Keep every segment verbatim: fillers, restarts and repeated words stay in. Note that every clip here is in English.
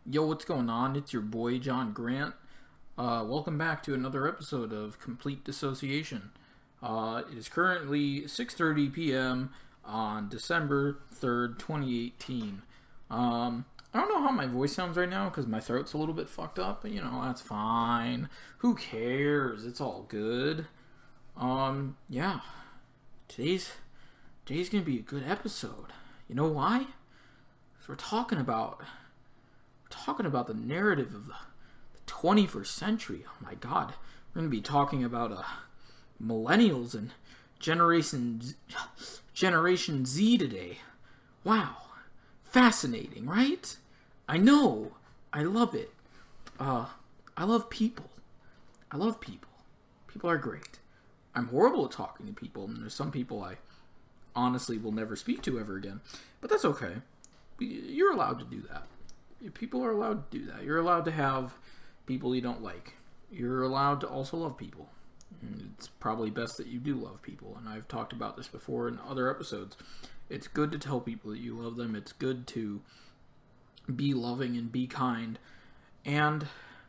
Yo, what's going on? It's your boy, John Grant. Uh, welcome back to another episode of Complete Dissociation. Uh, it is currently six thirty p.m. on December third, twenty eighteen. Um, I don't know how my voice sounds right now because my throat's a little bit fucked up, but you know, that's fine. Who cares? It's all good. Um, yeah. Today's, today's gonna be a good episode. You know why? Because we're talking about... talking about the narrative of the twenty-first century. Oh my god. We're going to be talking about uh, millennials and Generation Z, Generation Z today. Wow. Fascinating, right? I know. I love it. Uh, I love people. I love people. People are great. I'm horrible at talking to people, and there's some people I honestly will never speak to ever again. But that's okay. You're allowed to do that. People are allowed to do that. You're allowed to have people you don't like. You're allowed to also love people. And it's probably best that you do love people. And I've talked about this before in other episodes. It's good to tell people that you love them. It's good to be loving and be kind. And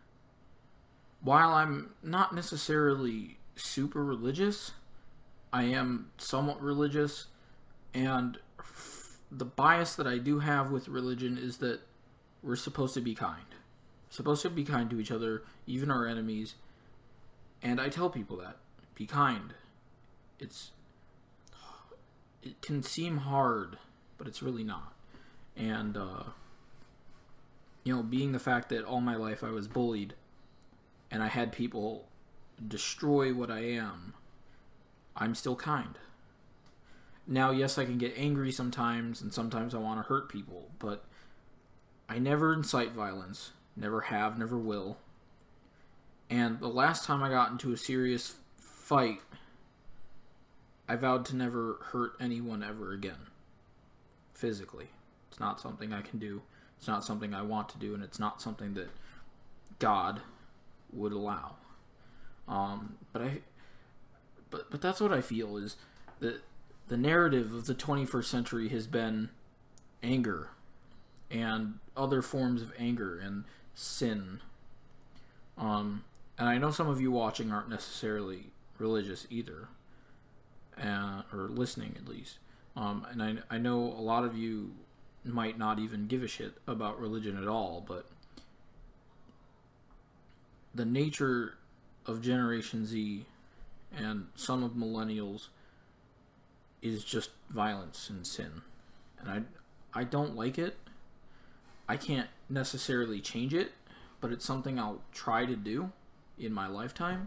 while I'm not necessarily super religious, I am somewhat religious. And f- the bias that I do have with religion is that we're supposed to be kind. We're supposed to be kind to each other, even our enemies. And I tell people that. Be kind. It's... It can seem hard, but it's really not. And, uh... you know, being the fact that all my life I was bullied, and I had people destroy what I am, I'm still kind. Now, yes, I can get angry sometimes, and sometimes I want to hurt people, but I never incite violence. Never have, never will. And the last time I got into a serious fight, I vowed to never hurt anyone ever again. Physically. It's not something I can do. It's not something I want to do, and it's not something that God would allow. Um, but I, but but that's what I feel is that the narrative of the twenty-first century has been anger and other forms of anger and sin. Um, and I know some of you watching aren't necessarily religious either, uh, or listening at least. Um, and I, I know a lot of you might not even give a shit about religion at all, but the nature of Generation Z and some of millennials is just violence and sin. And I, I don't like it. I can't necessarily change it, but it's something I'll try to do in my lifetime.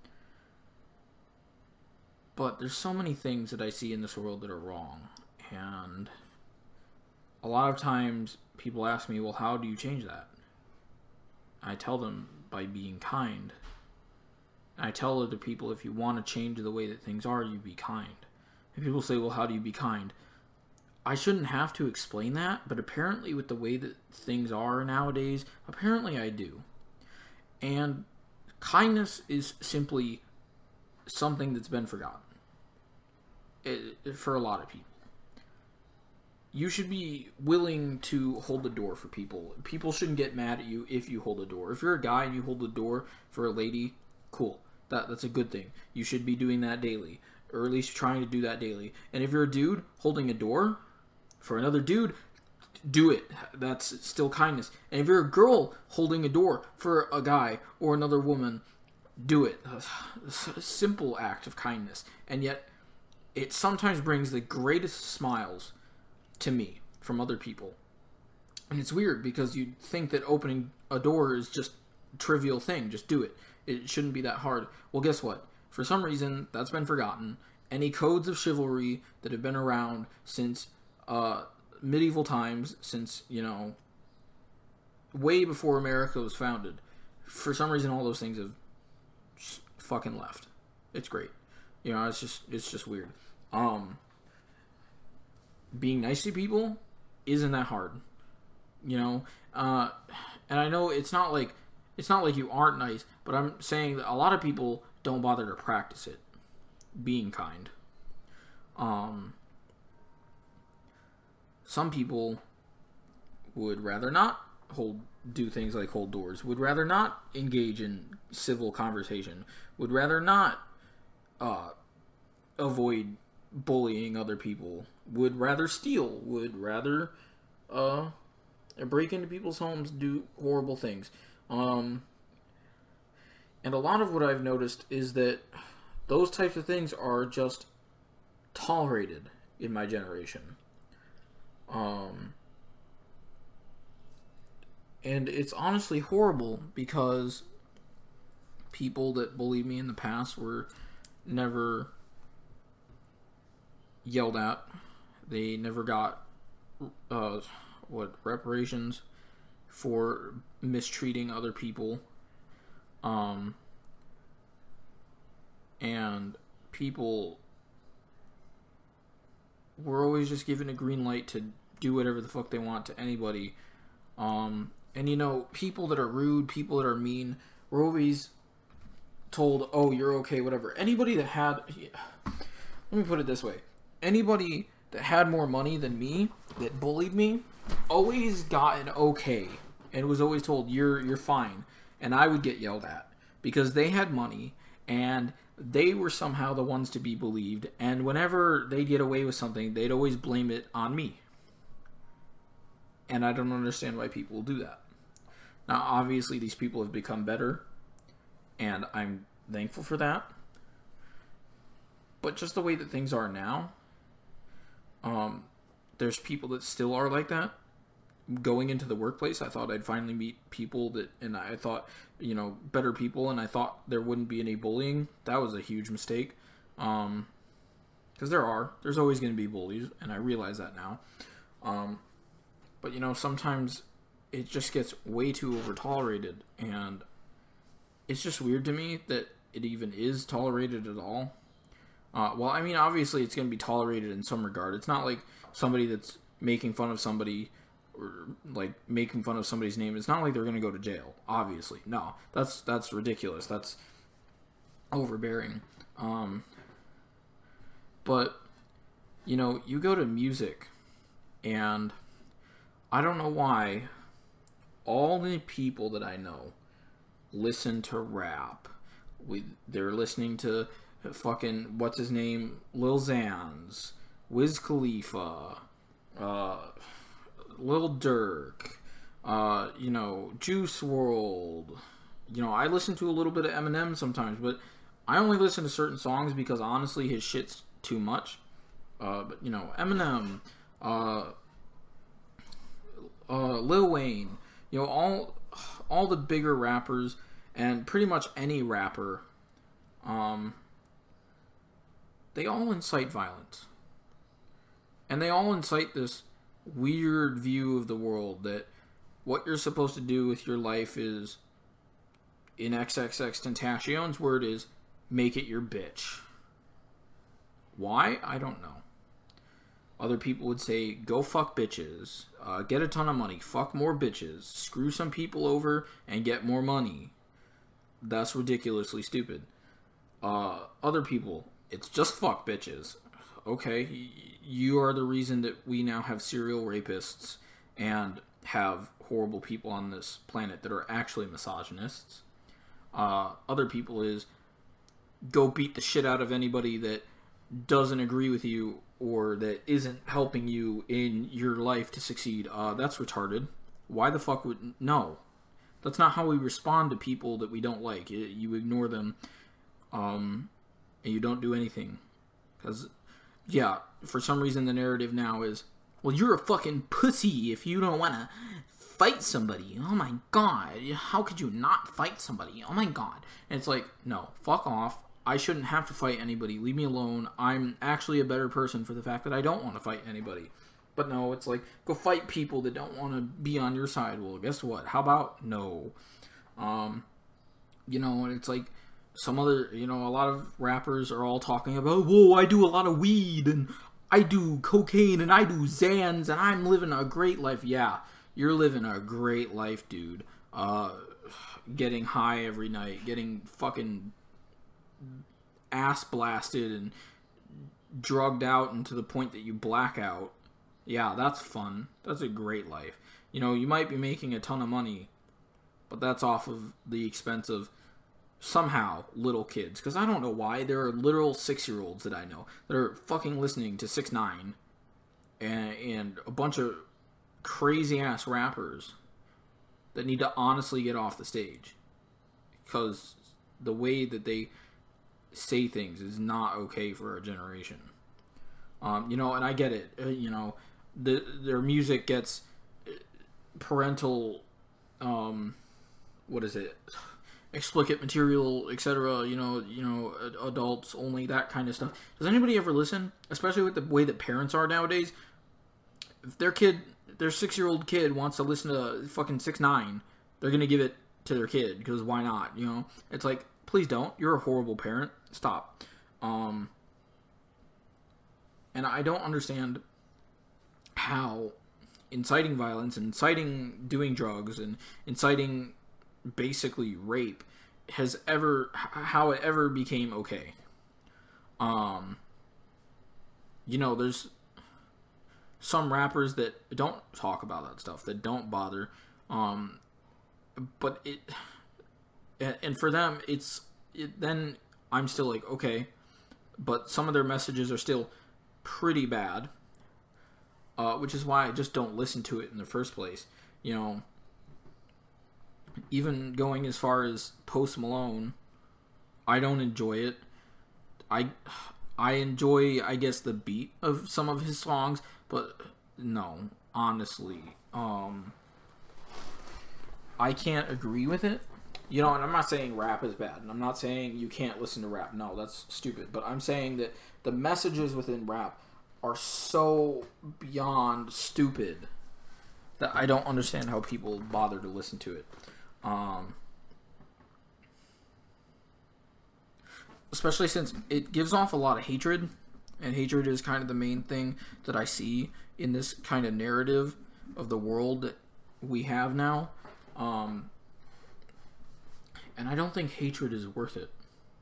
But there's so many things that I see in this world that are wrong. And a lot of times people ask me, well, how do you change that? I tell them by being kind. And I tell other people, if you want to change the way that things are, you be kind. And people say, well, how do you be kind? I shouldn't have to explain that, but apparently with the way that things are nowadays, apparently I do. And kindness is simply something that's been forgotten. It, for a lot of people. You should be willing to hold the door for people. People shouldn't get mad at you if you hold the door. If you're a guy and you hold the door for a lady, cool. That That's a good thing. You should be doing that daily. Or at least trying to do that daily. And if you're a dude holding a door for another dude, do it. That's still kindness. And if you're a girl holding a door for a guy or another woman, do it. It's a simple act of kindness. And yet, it sometimes brings the greatest smiles to me from other people. And it's weird because you'd think that opening a door is just a trivial thing. Just do it. It shouldn't be that hard. Well, guess what? For some reason, that's been forgotten. Any codes of chivalry that have been around since uh, medieval times, since, you know, way before America was founded, for some reason all those things have just fucking left. It's great. You know, it's just it's just weird. Um, being nice to people isn't that hard. You know, uh, and I know it's not like it's not like you aren't nice, but I'm saying that a lot of people don't bother to practice it. Being kind. Um, some people would rather not hold do things like hold doors, would rather not engage in civil conversation, would rather not uh, avoid bullying other people, would rather steal, would rather uh, break into people's homes, do horrible things. Um, and a lot of what I've noticed is that those types of things are just tolerated in my generation. Um, and it's honestly horrible because people that bullied me in the past were never yelled at. They never got uh, what reparations for mistreating other people. Um, and people were always just given a green light to do whatever the fuck they want to anybody. Um, and you know, people that are rude, people that are mean, were always told, oh, you're okay, whatever. Anybody that had, let me put it this way, anybody that had more money than me, that bullied me, always got an okay, and was always told, you're you're fine. And I would get yelled at, because they had money, and they were somehow the ones to be believed, and whenever they'd get away with something, they'd always blame it on me. And I don't understand why people do that. Now, obviously, these people have become better, and I'm thankful for that. But just the way that things are now, um, there's people that still are like that. Going into the workplace, I thought I'd finally meet people that, and I thought, you know, better people, and I thought there wouldn't be any bullying. That was a huge mistake. Um, because there are. There's always going to be bullies, and I realize that now. Um, but, you know, sometimes it just gets way too over-tolerated, and it's just weird to me that it even is tolerated at all. Uh, well, I mean, obviously it's going to be tolerated in some regard. It's not like somebody that's making fun of somebody, or like making fun of somebody's name. It's not like they're going to go to jail, obviously. No, that's that's ridiculous. That's overbearing. Um, but, you know, you go to music, and I don't know why all the people that I know listen to rap. We, they're listening to fucking, what's his name, Lil Xans, Wiz Khalifa, uh, Lil Durk, uh, you know, Juice world. You know, I listen to a little bit of Eminem sometimes, but I only listen to certain songs because honestly his shit's too much. Uh, but, you know, Eminem, uh, uh, Lil Wayne, you know, all, all the bigger rappers, and pretty much any rapper, um, they all incite violence. And they all incite this weird view of the world that what you're supposed to do with your life is, in triple X Tentacion's word, is make it your bitch. Why? I don't know. Other people would say, go fuck bitches, uh, get a ton of money, fuck more bitches, screw some people over, and get more money. That's ridiculously stupid. Uh, other people, it's just fuck bitches. Okay, you are the reason that we now have serial rapists and have horrible people on this planet that are actually misogynists. Uh, other people is, go beat the shit out of anybody that doesn't agree with you or that isn't helping you in your life to succeed. Uh, that's retarded. Why the fuck would... No. That's not how we respond to people that we don't like. You ignore them, um, and you don't do anything. Because, yeah, for some reason the narrative now is, well, you're a fucking pussy if you don't want to fight somebody. Oh my god, how could you not fight somebody? Oh my god. And it's like, no, fuck off. I shouldn't have to fight anybody. Leave me alone. I'm actually a better person for the fact that I don't want to fight anybody. But no, it's like, go fight people that don't want to be on your side. Well, guess what? How about no? Um, you know, it's like some other, you know, a lot of rappers are all talking about, whoa, I do a lot of weed, and I do cocaine, and I do Xans, and I'm living a great life. Yeah, you're living a great life, dude. Uh, getting high every night, getting fucking ass blasted and drugged out and to the point that you black out. Yeah, that's fun. That's a great life. You know, you might be making a ton of money, but that's off of the expense of somehow little kids. Because I don't know why. There are literal six-year-olds that I know that are fucking listening to six nine and, and a bunch of crazy-ass rappers that need to honestly get off the stage. Because the way that they say things is not okay for our generation. Um, you know, and I get it. Uh, you know, the, their music gets parental, um, what is it? Explicit material, et cetera. You know, you know, adults only, that kind of stuff. Does anybody ever listen? Especially with the way that parents are nowadays. If their kid, their six-year-old kid wants to listen to fucking six nine, they're gonna give it to their kid because why not? You know, it's like, please don't. You're a horrible parent. Stop. Um, and I don't understand how inciting violence and inciting doing drugs and inciting basically rape has ever, how it ever became okay. Um, you know, there's some rappers that don't talk about that stuff, that don't bother. Um, but it, and for them, it's, it, then I'm still like, okay, but some of their messages are still pretty bad, uh, which is why I just don't listen to it in the first place. You know, even going as far as Post Malone, I don't enjoy it. I, I enjoy, I guess, the beat of some of his songs, but no, honestly, um, I can't agree with it. You know, and I'm not saying rap is bad, and I'm not saying you can't listen to rap. No, that's stupid. But I'm saying that the messages within rap are so beyond stupid that I don't understand how people bother to listen to it. Um, especially since it gives off a lot of hatred, and hatred is kind of the main thing that I see in this kind of narrative of the world that we have now. Um... And I don't think hatred is worth it.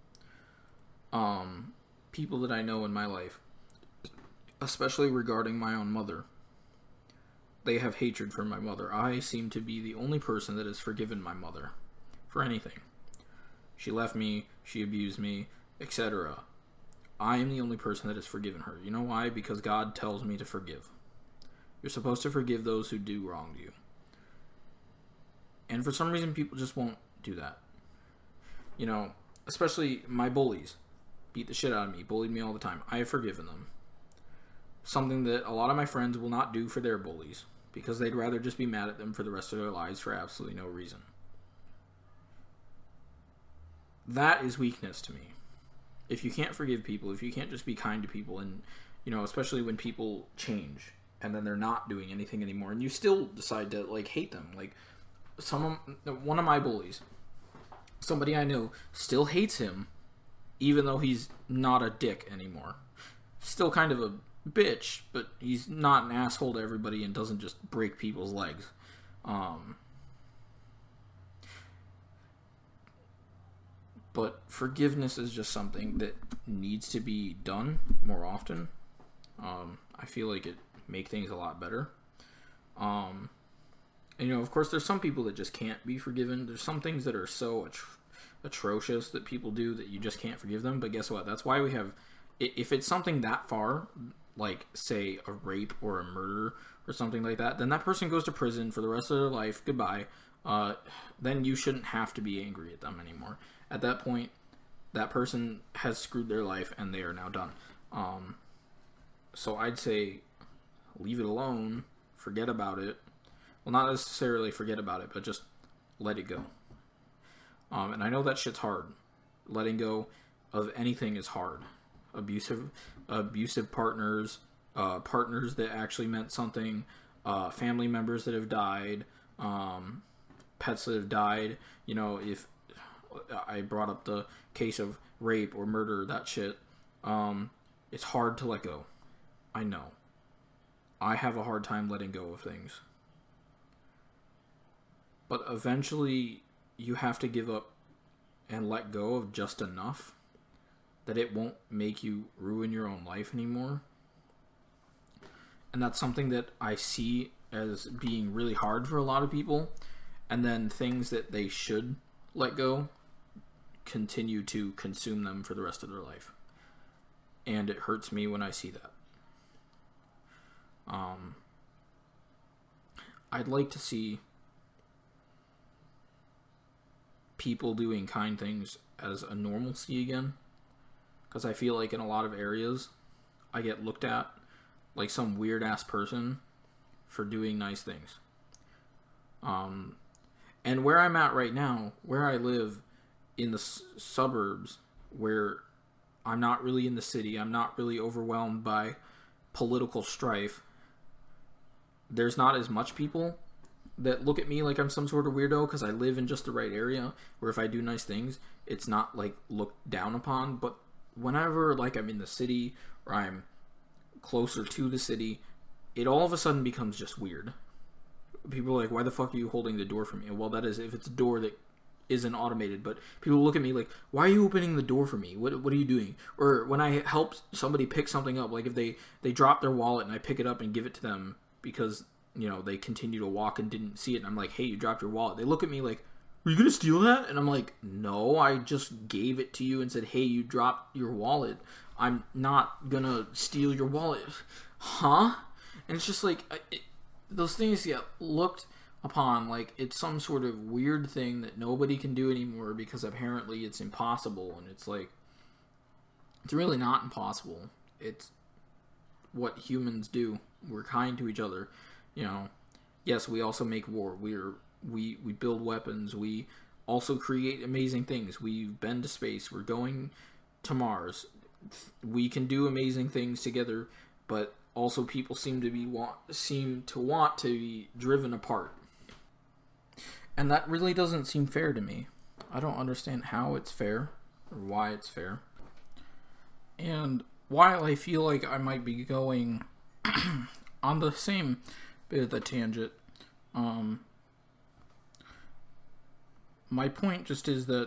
Um, people that I know in my life, especially regarding my own mother, they have hatred for my mother. I seem to be the only person that has forgiven my mother for anything. She left me, she abused me, et cetera. I am the only person that has forgiven her. You know why? Because God tells me to forgive. You're supposed to forgive those who do wrong to you. And for some reason, people just won't do that. You know, especially my bullies beat the shit out of me, bullied me all the time. I have forgiven them. Something that a lot of my friends will not do for their bullies because they'd rather just be mad at them for the rest of their lives for absolutely no reason. That is weakness to me. If you can't forgive people, if you can't just be kind to people, and, you know, especially when people change and then they're not doing anything anymore and you still decide to, like, hate them. Like, some of, one of my bullies, somebody I know, still hates him, even though he's not a dick anymore. Still kind of a bitch, but he's not an asshole to everybody and doesn't just break people's legs. Um, but forgiveness is just something that needs to be done more often. Um, I feel like it make things a lot better. Um... And, you know, of course, there's some people that just can't be forgiven. There's some things that are so atro- atrocious that people do that you just can't forgive them. But guess what? That's why we have... If it's something that far, like, say, a rape or a murder or something like that, then that person goes to prison for the rest of their life. Goodbye. Uh, then you shouldn't have to be angry at them anymore. At that point, that person has screwed their life and they are now done. Um, so I'd say leave it alone. Forget about it. Well, not necessarily forget about it, but just let it go. Um, and I know that shit's hard. Letting go of anything is hard. Abusive, abusive partners, uh, partners that actually meant something, uh, family members that have died, um, pets that have died. You know, if I brought up the case of rape or murder, that shit, um, it's hard to let go. I know. I have a hard time letting go of things. But eventually, you have to give up and let go of just enough that it won't make you ruin your own life anymore. And that's something that I see as being really hard for a lot of people, and then things that they should let go continue to consume them for the rest of their life. And it hurts me when I see that. Um, I'd like to see people doing kind things as a normalcy again, because I feel like in a lot of areas I get looked at like some weird ass person for doing nice things. Um, and where I'm at right now, where I live in the s- suburbs, where I'm not really in the city, I'm not really overwhelmed by political strife, there's not as much people that look at me like I'm some sort of weirdo because I live in just the right area where if I do nice things, it's not like looked down upon. But whenever like I'm in the city or I'm closer to the city, it all of a sudden becomes just weird. People are like, why the fuck are you holding the door for me? Well, that is if it's a door that isn't automated, but people look at me like, why are you opening the door for me? What what are you doing? Or when I help somebody pick something up, like if they, they drop their wallet and I pick it up and give it to them because, you know, they continue to walk and didn't see it, and I'm like, hey, you dropped your wallet. They look at me like, were you going to steal that? And I'm like, no, I just gave it to you and said, hey, you dropped your wallet. I'm not going to steal your wallet. Huh? And it's just like, it, those things get looked upon like it's some sort of weird thing that nobody can do anymore because apparently it's impossible. And it's like, it's really not impossible. It's what humans do. We're kind to each other. You know, yes, we also make war. We're we we build weapons. We also create amazing things. We've been to space. We're going to Mars. We can do amazing things together, but also people seem to be want seem to want to be driven apart. And that really doesn't seem fair to me. I don't understand how it's fair or why it's fair. And while I feel like I might be going on the same bit of the tangent, um, my point just is that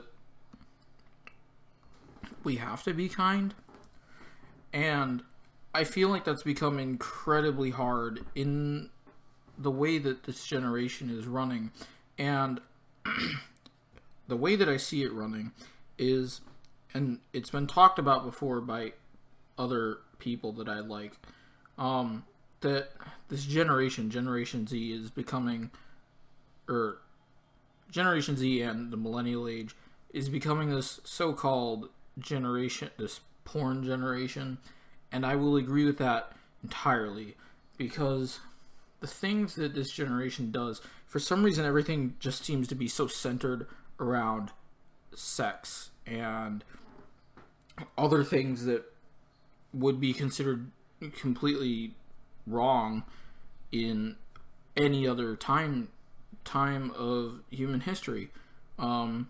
we have to be kind, and I feel like that's become incredibly hard in the way that this generation is running. And the way that I see it running is, and it's been talked about before by other people that I like, um, that this generation, Generation Z, is becoming, or Generation Z and the millennial age, is becoming this so-called generation, this porn generation, and I will agree with that entirely, because the things that this generation does, for some reason everything just seems to be so centered around sex and other things that would be considered completely wrong in any other time time of human history. Um,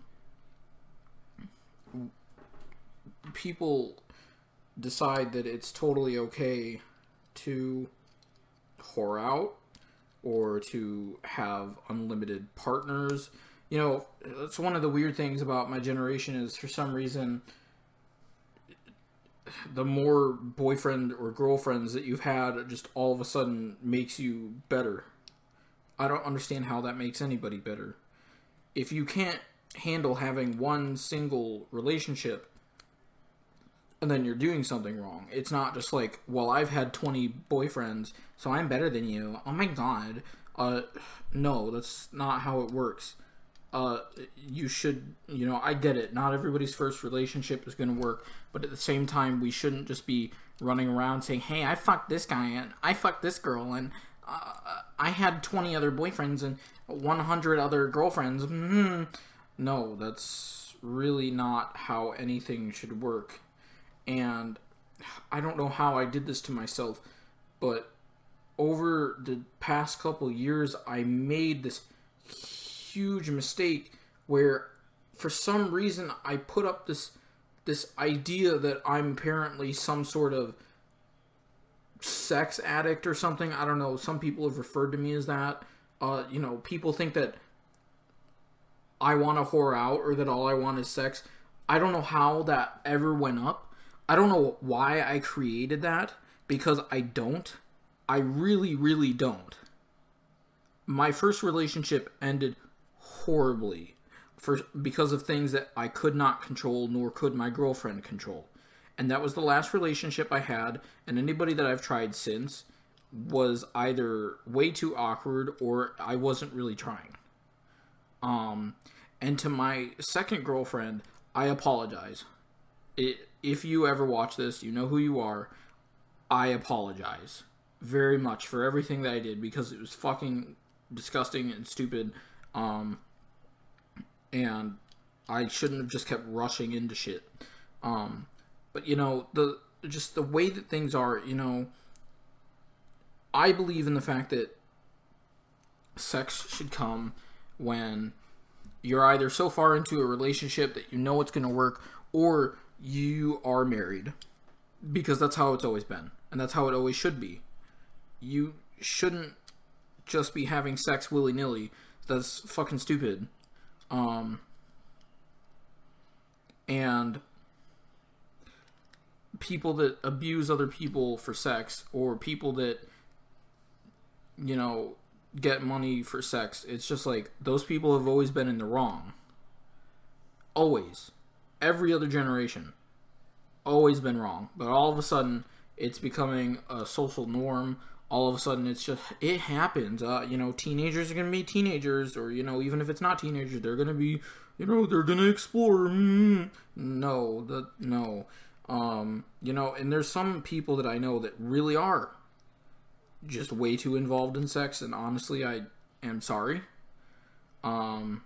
people decide that it's totally okay to whore out or to have unlimited partners. You know, that's one of the weird things about my generation is, for some reason, the more boyfriend or girlfriends that you've had just all of a sudden makes you better. I don't understand how that makes anybody better. If you can't handle having one single relationship, and then you're doing something wrong. It's not just like, well, I've had twenty boyfriends, so I'm better than you. Oh my god. Uh, no, that's not how it works. Uh, you should, you know, I get it. Not everybody's first relationship is going to work, but at the same time, we shouldn't just be running around saying, hey, I fucked this guy, and I fucked this girl, and uh, I had twenty other boyfriends and one hundred other girlfriends. Mm-hmm. No, that's really not how anything should work. And I don't know how I did this to myself, but over the past couple years, I made this huge mistake where, for some reason, I put up this this idea that I'm apparently some sort of sex addict or something. I don't know. Some people have referred to me as that. Uh, you know, people think that I want to whore out or that all I want is sex. I don't know how that ever went up. I don't know why I created that, because I don't. I really, really don't. my first relationship ended horribly for because of things that I could not control, nor could my girlfriend control. And that was the last relationship I had, and anybody that I've tried since was either way too awkward or I wasn't really trying. Um, and to my second girlfriend, I apologize. It, if you ever watch this, you know who you are. I apologize very much for everything that I did because it was fucking disgusting and stupid. Um, and I shouldn't have just kept rushing into shit. Um, but you know, the, just the way that things are, you know, I believe in the fact that sex should come when you're either so far into a relationship that you know it's going to work, or you are married. Because that's how it's always been. And that's how it always should be. You shouldn't just be having sex willy-nilly. That's fucking stupid. Um, and people that abuse other people for sex, or people that, you know, get money for sex, it's just like, those people have always been in the wrong. Always. Every other generation. Always been wrong. But all of a sudden, it's becoming a social norm. All of a sudden, it's just, it happens. Uh, you know, teenagers are going to be teenagers, or, you know, even if it's not teenagers, they're going to be, you know, they're going to explore. Mm. No, the, no. Um, you know, and there's some people that I know that really are just way too involved in sex, and honestly, I am sorry. Um,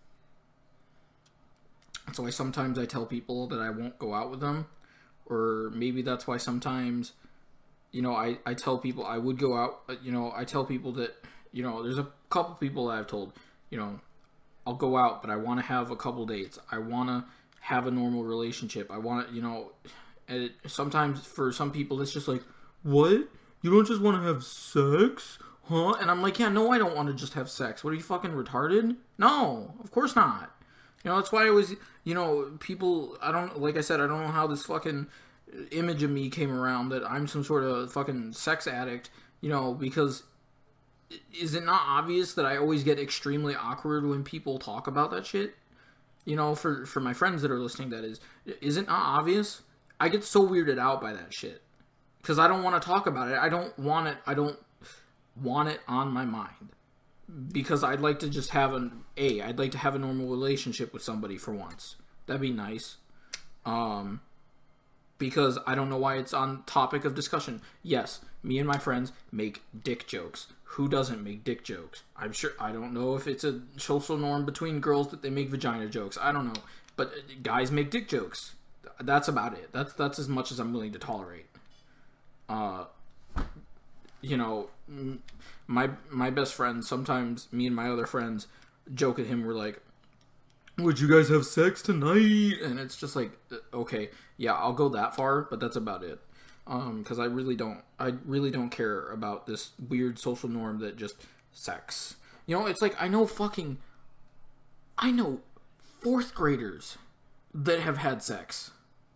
that's why sometimes I tell people that I won't go out with them, or maybe that's why sometimes, you know, I, I tell people I would go out, you know, I tell people that, you know, there's a couple people that I've told, you know, I'll go out, but I want to have a couple dates. I want to have a normal relationship. I want to, you know, and it, sometimes for some people, it's just like, what? You don't just want to have sex? Huh? And I'm like, yeah, no, I don't want to just have sex. What, are you fucking retarded? No, of course not. You know, that's why I was, you know, people, I don't, like I said, I don't know how this fucking image of me came around that I'm some sort of fucking sex addict, you know, because is it not obvious that I always get extremely awkward when people talk about that shit? You know, for, for my friends that are listening, that is, is it not obvious? I get so weirded out by that shit. Because I don't want to talk about it. I don't want it, I don't want it on my mind. Because I'd like to just have an, A, I'd like to have a normal relationship with somebody for once. That'd be nice. Um, because I don't know why it's on topic of discussion. Yes, me and my friends make dick jokes. Who doesn't make dick jokes? I'm sure, I don't know if it's a social norm between girls that they make vagina jokes. I don't know. But guys make dick jokes. That's about it. That's, that's as much as I'm willing to tolerate. Uh, you know, my my best friend, sometimes me and my other friends joke at him, we're like, would you guys have sex tonight? And it's just like, okay, yeah, I'll go that far, but that's about it. Um, because I really don't, I really don't care about this weird social norm that just sex. You know, it's like, I know fucking, I know fourth graders that have had sex.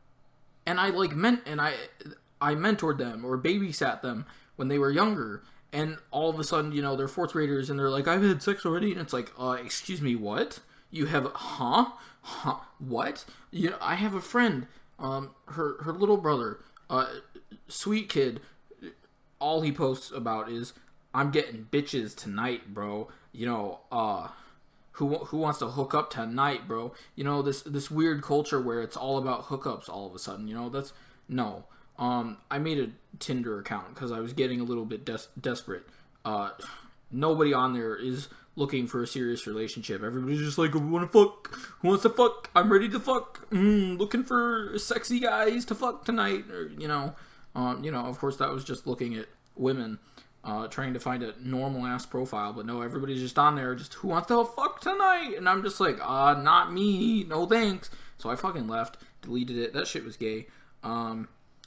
And I like meant, and I, I mentored them or babysat them when they were younger, and all of a sudden, you know, they're fourth graders and they're like, I've had sex already, and it's like, uh, excuse me, what? You have, huh? Huh? What? You know, I have a friend, um, her, her little brother, uh, sweet kid, all he posts about is, I'm getting bitches tonight, bro. You know, uh, who, who wants to hook up tonight, bro? You know, this, this weird culture where it's all about hookups all of a sudden, you know, that's, no. Um, I made a Tinder account because I was getting a little bit des- desperate. Uh, nobody on there is looking for a serious relationship. Everybody's just like, who want to fuck? Who wants to fuck? I'm ready to fuck. Mm, looking for sexy guys to fuck tonight. Or, you know, um, you know, of course that was just looking at women, uh, trying to find a normal ass profile. But no, everybody's just on there, just who wants to fuck tonight? And I'm just like, uh, not me. No thanks. So I fucking left, deleted it. That shit was gay. Um...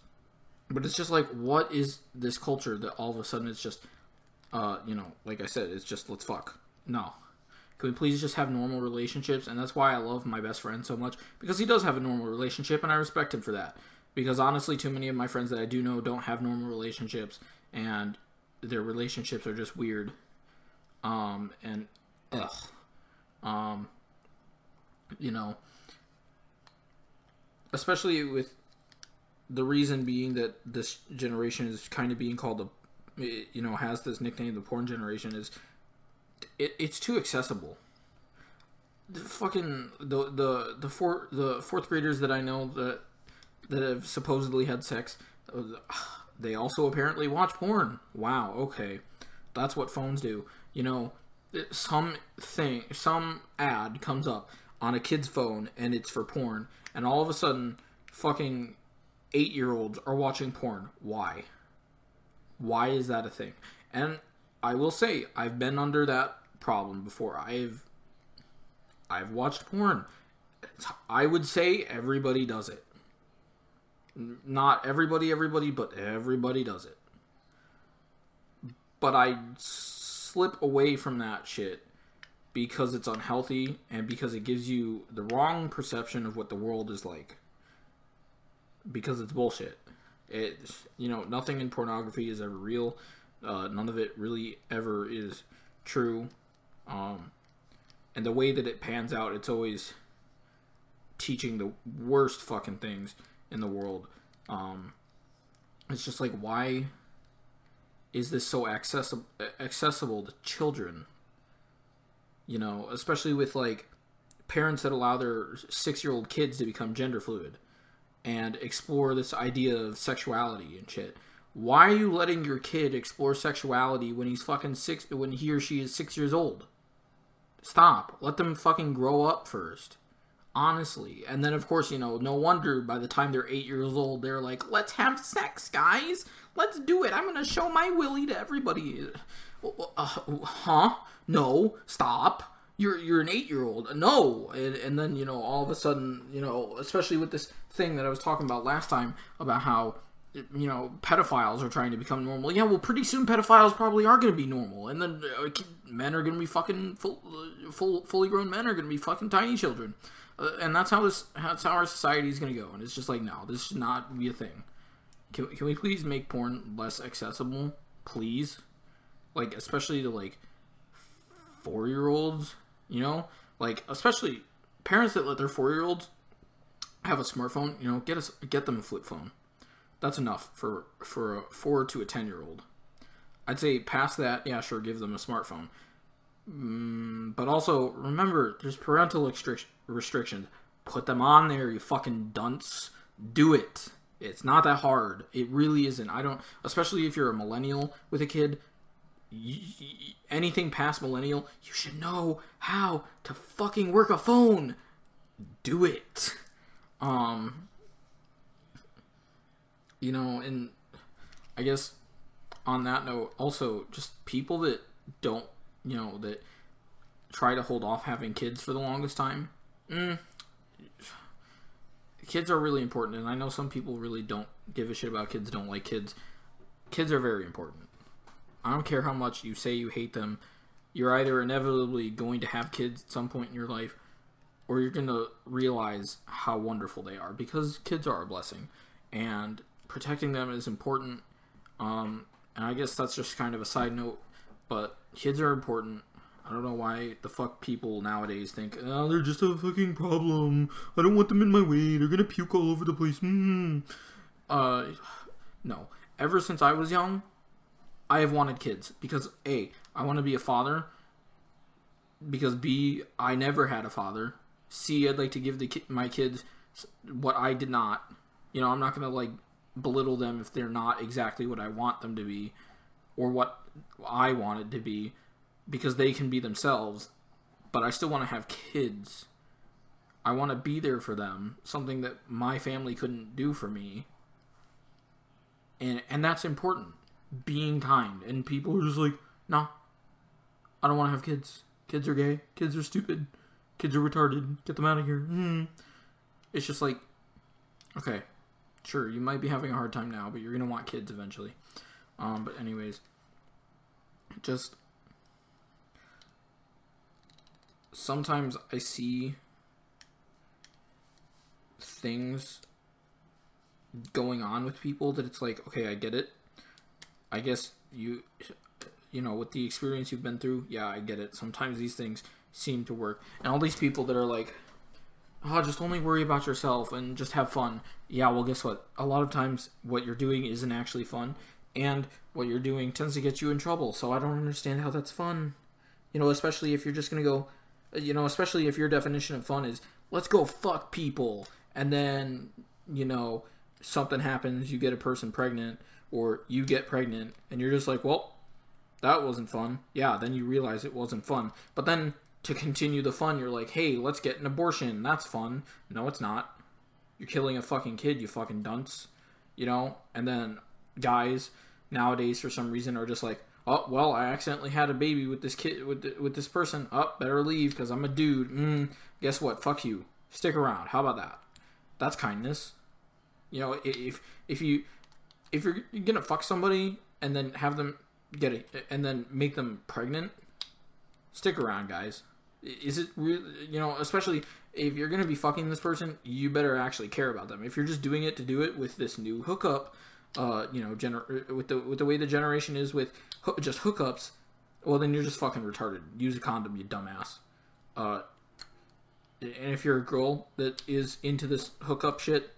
But it's just like, what is this culture that all of a sudden it's just, uh, you know, like I said, it's just, let's fuck. No. Can we please just have normal relationships? And that's why I love my best friend so much. Because he does have a normal relationship, and I respect him for that. Because honestly, too many of my friends that I do know don't have normal relationships, and their relationships are just weird. Um, and, ugh. Um, you know, especially with the reason being that this generation is kind of being called the, you know, has this nickname, the porn generation, is it, it's too accessible. The fucking the the the four the fourth graders that I know that that have supposedly had sex, they also apparently watch porn. Wow, okay, that's what phones do. You know, some thing, some ad comes up on a kid's phone and it's for porn, and all of a sudden, fucking eight-year-olds are watching porn. Why? Why is that a thing? And I will say, I've been under that problem before. I've I've watched porn. I would say everybody does it. Not everybody, everybody, but everybody does it. But I slip away from that shit because it's unhealthy and because it gives you the wrong perception of what the world is like. Because it's bullshit. It, you know, nothing in pornography is ever real. Uh, none of it really ever is true. Um, and the way that it pans out, it's always teaching the worst fucking things in the world. Um, it's just like, why is this so accessible accessible to children? You know, especially with like parents that allow their six-year-old kids to become gender fluid and explore this idea of sexuality and shit. Why are you letting your kid explore sexuality when he's fucking six, when he or she is six years old? Stop. Let them fucking grow up first. Honestly. And then, of course, you know, no wonder by the time they're eight years old, they're like, let's have sex, guys. Let's do it. I'm going to show my willy to everybody. Uh, huh? No. Stop. You're you're an eight-year-old. No. And, and then, you know, all of a sudden, you know, especially with this thing that I was talking about last time about how, you know, pedophiles are trying to become normal. Yeah, well, pretty soon pedophiles probably are going to be normal. And then uh, men are going to be fucking, full, full, fully grown men are going to be fucking tiny children. Uh, and that's how this, that's how our society is going to go. And it's just like, no, this should not be a thing. Can, can we please make porn less accessible? Please? Like, especially to, like, four-year-olds, you know? Like, especially parents that let their four-year-olds have a smartphone, you know, get us get them a flip phone. That's enough for, for a four to a ten-year-old. I'd say past that, yeah, sure, give them a smartphone. Mm, but also, remember, there's parental restric- restrictions. Put them on there, you fucking dunce. Do it. It's not that hard. It really isn't. I don't, especially if you're a millennial with a kid, you, anything past millennial, you should know how to fucking work a phone. Do it. Um, you know, and I guess on that note, also, just people that don't, you know, that try to hold off having kids for the longest time. Mm, kids are really important, and I know some people really don't give a shit about kids, don't like kids. Kids are very important. I don't care how much you say you hate them. You're either inevitably going to have kids at some point in your life, or you're going to realize how wonderful they are, because kids are a blessing, and protecting them is important. Um, and I guess that's just kind of a side note, but kids are important. I don't know why the fuck people nowadays think, oh, they're just a fucking problem. I don't want them in my way. They're going to puke all over the place. Mm-hmm. Uh, no. Ever since I was young, I have wanted kids, because A, I want to be a father, because B, I never had a father. C, I'd like to give the ki- my kids what I did not. You know, I'm not going to, like, belittle them if they're not exactly what I want them to be, or what I wanted to be, because they can be themselves, but I still want to have kids. I want to be there for them, something that my family couldn't do for me. And and that's important. Being kind. And people are just like, nah, I don't want to have kids. Kids are gay. Kids are stupid. Kids are retarded. Get them out of here. Mm. It's just like, okay, sure, you might be having a hard time now, but you're going to want kids eventually. Um, but anyways, just sometimes I see things going on with people that it's like, okay, I get it. I guess you you know, with the experience you've been through, yeah, I get it. Sometimes these things seem to work. And all these people that are like, oh, just only worry about yourself and just have fun. Yeah, well, guess what? A lot of times what you're doing isn't actually fun. And what you're doing tends to get you in trouble. So I don't understand how that's fun. You know, especially if you're just going to go, you know, especially if your definition of fun is, let's go fuck people. And then, you know, something happens, you get a person pregnant, or you get pregnant, and you're just like, well, that wasn't fun. Yeah, then you realize it wasn't fun. But then, to continue the fun, you're like, hey, let's get an abortion. That's fun. No, it's not. You're killing a fucking kid, you fucking dunce. You know? And then, guys, nowadays, for some reason, are just like, oh, well, I accidentally had a baby with this kid, with the, with this person. Oh, better leave, because I'm a dude. Mm, guess what? Fuck you. Stick around. How about that? That's kindness. You know, if if you... If you're gonna fuck somebody and then have them get it and then make them pregnant, stick around, guys. Is it really, you know, especially if you're gonna be fucking this person, you better actually care about them. If you're just doing it to do it with this new hookup, uh, you know, gener- with the with the way the generation is with ho- just hookups, well, then you're just fucking retarded. Use a condom, you dumbass. Uh, and if you're a girl that is into this hookup shit,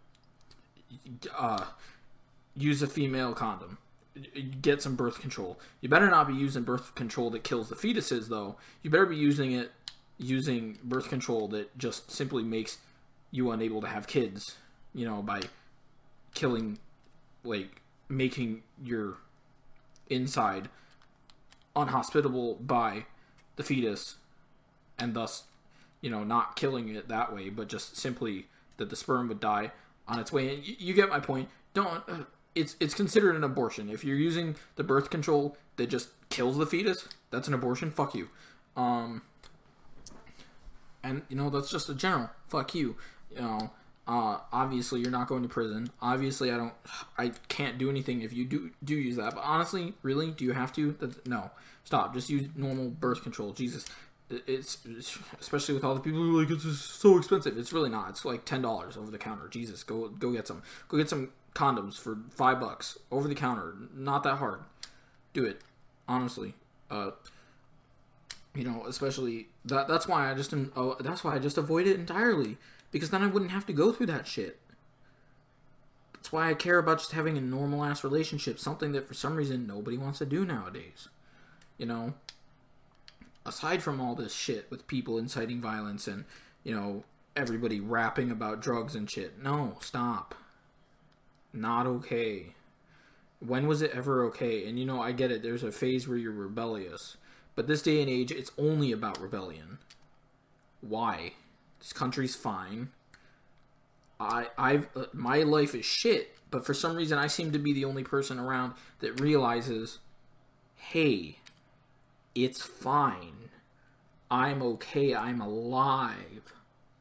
uh. use a female condom. Get some birth control. You better not be using birth control that kills the fetuses, though. You better be using it, using birth control that just simply makes you unable to have kids. You know, by killing, like, making your inside unhospitable by the fetus, and thus, you know, not killing it that way, but just simply that the sperm would die on its way. You, you get my point. Don't... Uh, It's it's considered an abortion. If you're using the birth control that just kills the fetus, that's an abortion. Fuck you. Um, and, you know, that's just a general. Fuck you. You know, uh, obviously you're not going to prison. Obviously I don't, I can't do anything if you do do use that. But honestly, really, do you have to? That's, no. Stop. Just use normal birth control. Jesus. It's, it's especially with all the people who are like, it's just so expensive. It's really not. It's like ten dollars over the counter. Jesus. Go go get some. Go get some condoms for five bucks over the counter. Not that hard. Do it. Honestly. Uh, you know, especially that. That's why I just. Oh, that's why I just avoid it entirely, because then I wouldn't have to go through that shit. That's why I care about just having a normal ass relationship. Something that for some reason nobody wants to do nowadays. You know. Aside from all this shit with people inciting violence and, you know, everybody rapping about drugs and shit. No, stop. Not okay. When was it ever okay? And, you know, I get it. There's a phase where you're rebellious. But this day and age, it's only about rebellion. Why? This country's fine. I, I've, uh, my life is shit. But for some reason, I seem to be the only person around that realizes, hey, it's fine. I'm okay. I'm alive.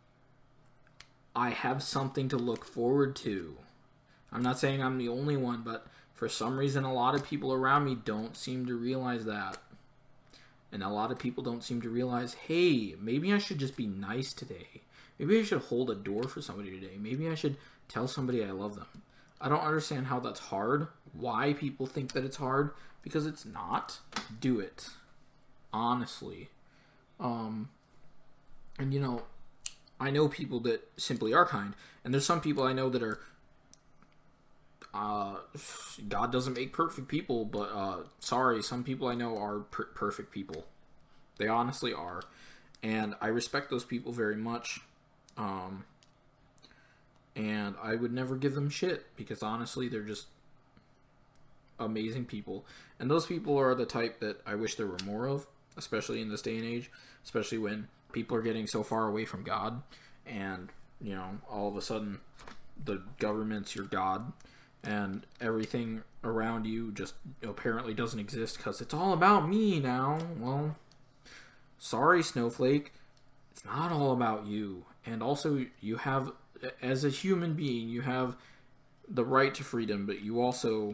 I have something to look forward to. I'm not saying I'm the only one, but for some reason a lot of people around me don't seem to realize that. And a lot of people don't seem to realize, hey, maybe I should just be nice today. Maybe I should hold a door for somebody today. Maybe I should tell somebody I love them. I don't understand how that's hard. Why people think that it's hard. Because it's not. Do it. Honestly. Um, and you know, I know people that simply are kind, and there's some people I know that are, uh, God doesn't make perfect people, but, uh, sorry, some people I know are per- perfect people. They honestly are, and I respect those people very much, um, and I would never give them shit, because honestly, they're just amazing people, and those people are the type that I wish there were more of, especially in this day and age, especially when people are getting so far away from God, and, you know, all of a sudden, the government's your God, and everything around you just apparently doesn't exist, because it's all about me now. Well, sorry, Snowflake, it's not all about you, and also, you have, as a human being, you have the right to freedom, but you also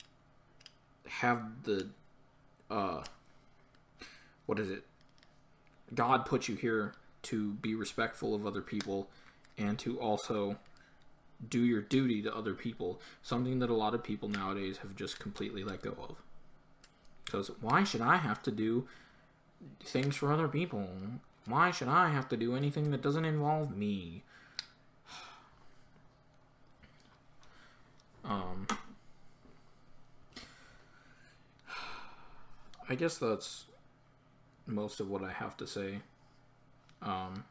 have the, uh, what is it? God put you here to be respectful of other people and to also do your duty to other people. Something that a lot of people nowadays have just completely let go of. Because why should I have to do things for other people? Why should I have to do anything that doesn't involve me? Um, I guess that's most of what I have to say. Um,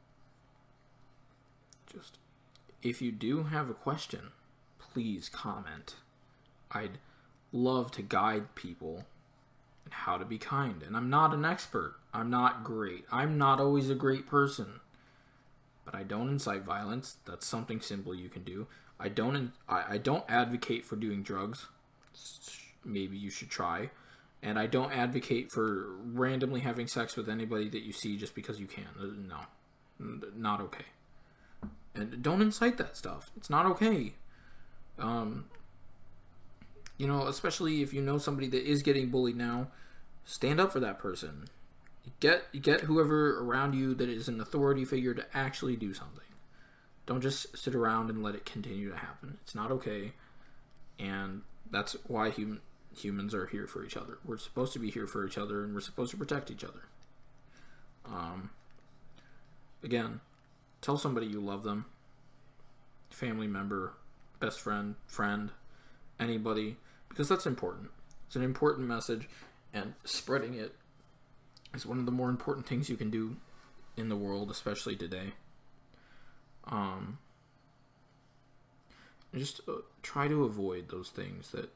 just, if you do have a question, please comment. I'd love to guide people in how to be kind. And I'm not an expert. I'm not great. I'm not always a great person. But I don't incite violence. That's something simple you can do. I don't in, I, I don't advocate for doing drugs. Maybe you should try. And I don't advocate for randomly having sex with anybody that you see just because you can. No. Not okay. And don't incite that stuff. It's not okay. Um, you know, especially if you know somebody that is getting bullied now, stand up for that person. Get get whoever around you that is an authority figure to actually do something. Don't just sit around and let it continue to happen. It's not okay. And that's why hum- humans are here for each other. We're supposed to be here for each other, and we're supposed to protect each other. Um, again, tell somebody you love them. Family member, best friend, friend, anybody. Because that's important. It's an important message. And spreading it is one of the more important things you can do in the world, especially today. Um, just uh, try to avoid those things that,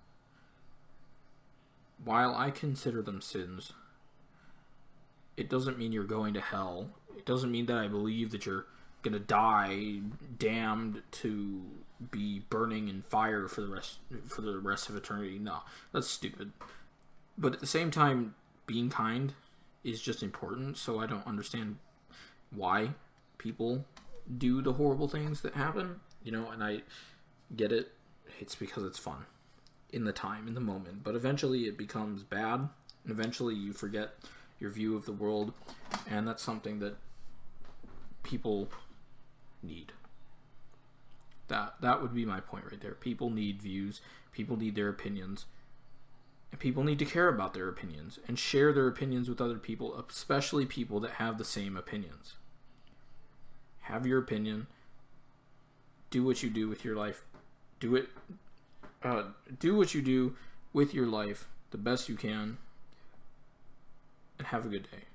while I consider them sins, it doesn't mean you're going to hell. It doesn't mean that I believe that you're going to die damned to be burning in fire for the rest for the rest of eternity. No, that's stupid. But at the same time, being kind is just important, so I don't understand why people do the horrible things that happen, you know, and I get it. It's because it's fun in the time, in the moment, but eventually it becomes bad, and eventually you forget your view of the world, and that's something that people need. That that would be my point right there. People need views, people need their opinions, and people need to care about their opinions and share their opinions with other people, especially people that have the same opinions. Have your opinion. Do what you do with your life. Do it. Uh, do what you do with your life the best you can. And have a good day.